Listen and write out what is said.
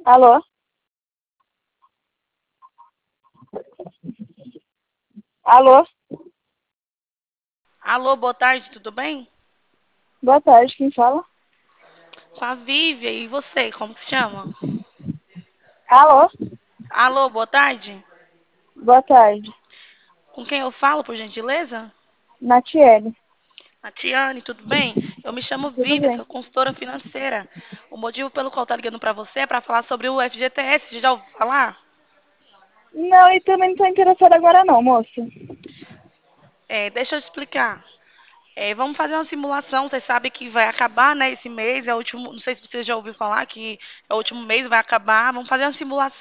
Alô? Alô? Alô, boa tarde, tudo bem? Boa tarde, quem fala? Com a Vívia, e você, como se chama? Alô? Alô, boa tarde. Boa tarde. Com quem eu falo, por gentileza? Natiele. A Tiane, tudo bem? Eu me chamo Tudo Vívia, bem? sou consultora financeira. O motivo pelo qual estou ligando para você é para falar sobre o FGTS. Você já ouviu falar? Não, e também não estou interessada agora não, moço. Deixa eu te explicar. Vamos fazer uma simulação. Você sabe que vai acabar, né, esse mês. É o último. Não sei se você já ouviu falar que é o último mês, vai acabar. Vamos fazer uma simulação.